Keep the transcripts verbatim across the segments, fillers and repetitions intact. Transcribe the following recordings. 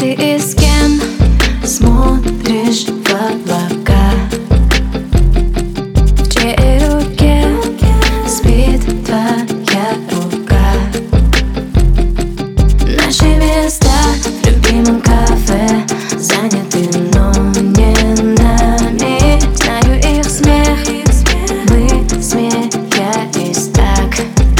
ты и с кем смотришь в облака? В чьей руке спит твоя рука? Наши места в любимом кафе заняты, но не нами. Знаю их смех, мы смеялись так.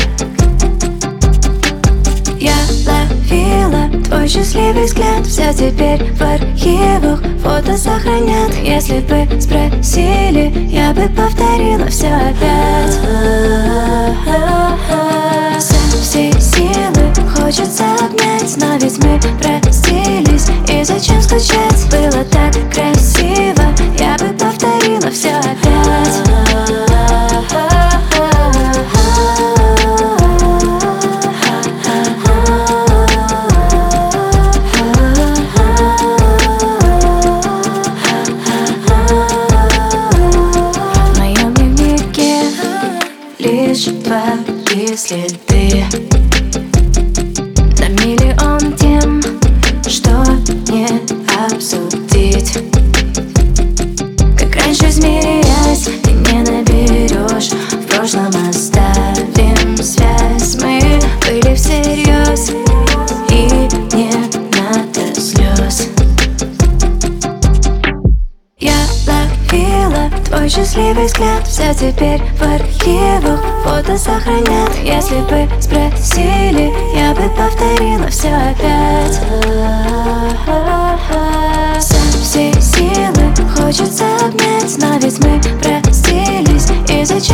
Я ловила твой счастливый взгляд, все теперь в архивах, фото сохранят. Если бы спросили, я бы повторила все опять. Со всей силы хочется обнять, но ведь мы простились, и зачем скучать? Было так красиво, я бы повторила все опять. В моем дневнике лишь твои следы, на миллион тем, что не обсудить. Как раньше змеясь, ты не наберешь. В прошлом оставим связь. Мы были всерьез, и не надо слез. Я ловила твой счастливый взгляд, все теперь в архивах, фото сохранят. Если бы спросили, я бы повторила все опять. Со всей силы хочется обнять, но ведь мы простились, и зачем